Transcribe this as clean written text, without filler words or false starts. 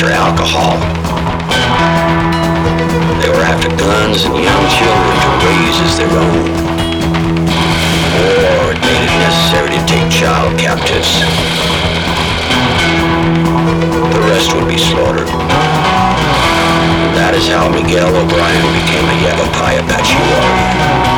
after alcohol. They were after guns and young children to raise as their own. War made it necessary to take child captives. The rest would be slaughtered. That is how Miguel O'Brien became a Yavapai Apache warrior.